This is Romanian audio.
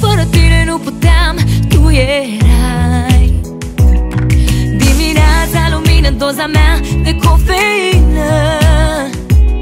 fără tine nu puteam, tu erai dimineața lumină, doza mea de cofeină.